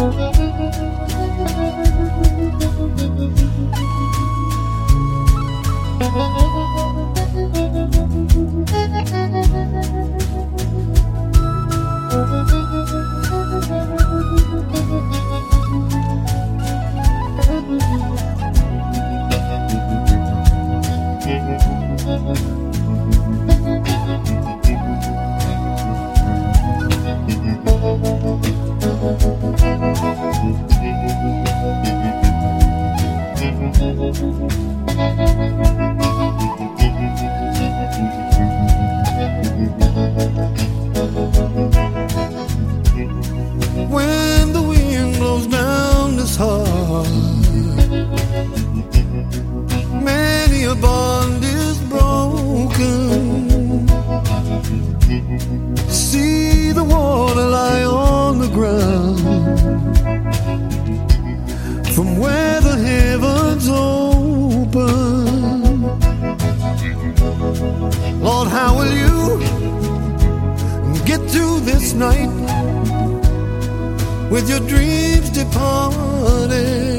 When the wind blows down this heart, many a bond is broken. See the water lie on the ground from where the heavens open. Lord, how will you get through this night with your dreams departed?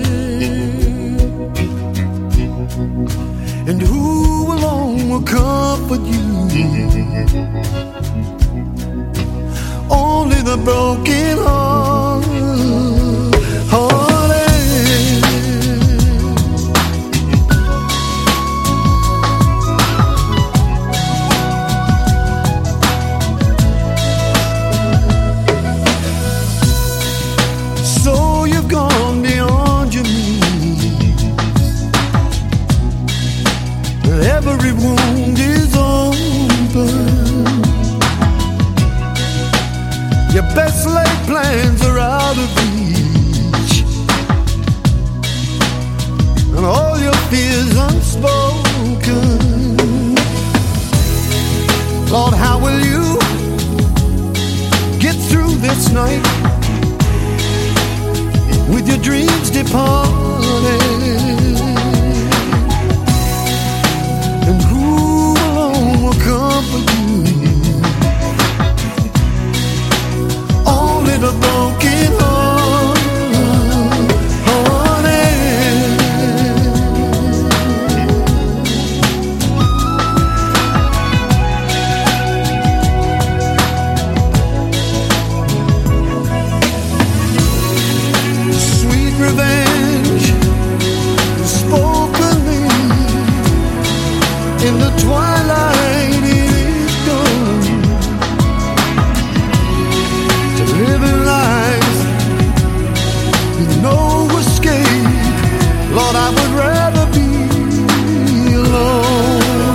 And who alone will comfort you? Only the broken hearted. So you've gone beyond your means. Every wound is open. Your best laid plans are out of reach, and all your fears unspoken. Lord, how will you get through this night with your dreams departed? And who alone will comfort you? Only the broken revenge spoken me in the twilight. It is done to living life with no escape. Lord, I would rather be alone.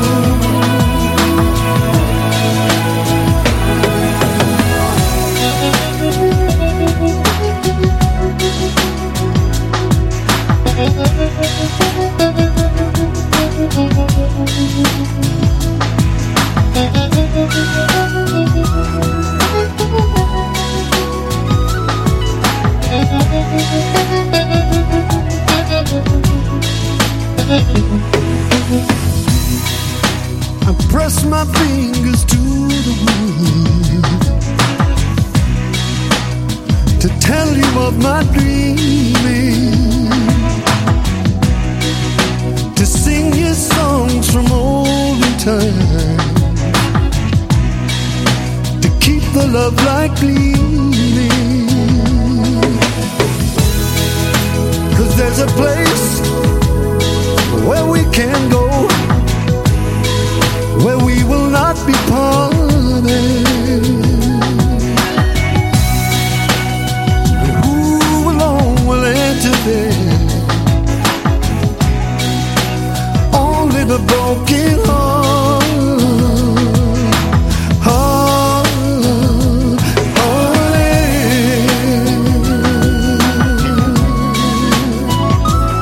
I press my fingers to the wood to tell you of my dreaming, to sing you songs from olden time, to keep the love light gleaming. 'Cause there's a place where we can go, where we will not be parted. And who alone will enter there? Only the broken heart.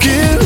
broken.